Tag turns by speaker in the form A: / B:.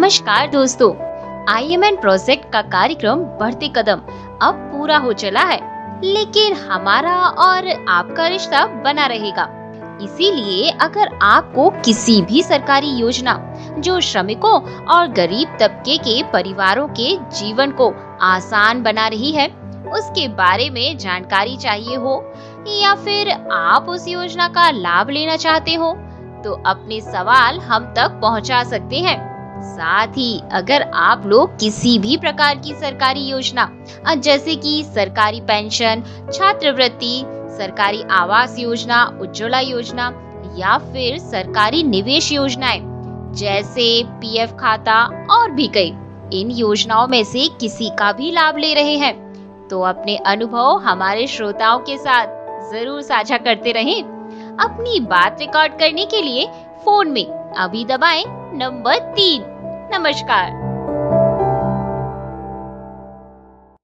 A: नमस्कार दोस्तों, IMN project का कार्यक्रम बढ़ते कदम अब पूरा हो चला है, लेकिन हमारा और आपका रिश्ता बना रहेगा। इसीलिए अगर आपको किसी भी सरकारी योजना जो श्रमिकों और गरीब तबके के परिवारों के जीवन को आसान बना रही है, उसके बारे में जानकारी चाहिए हो या फिर आप उस योजना का लाभ लेना चाहते हो, तो अपने सवाल हम तक पहुंचा सकते हैं। साथ ही अगर आप लोग किसी भी प्रकार की सरकारी योजना जैसे कि सरकारी पेंशन, छात्रवृत्ति, सरकारी आवास योजना, उज्ज्वला योजना या फिर सरकारी निवेश योजनाएं जैसे PF खाता और भी कई इन योजनाओं में से किसी का भी लाभ ले रहे हैं, तो अपने अनुभव हमारे श्रोताओं के साथ जरूर साझा करते रहें। अपनी बात रिकॉर्ड करने के लिए फोन में अभी दबाएं नंबर 3। नमस्कार।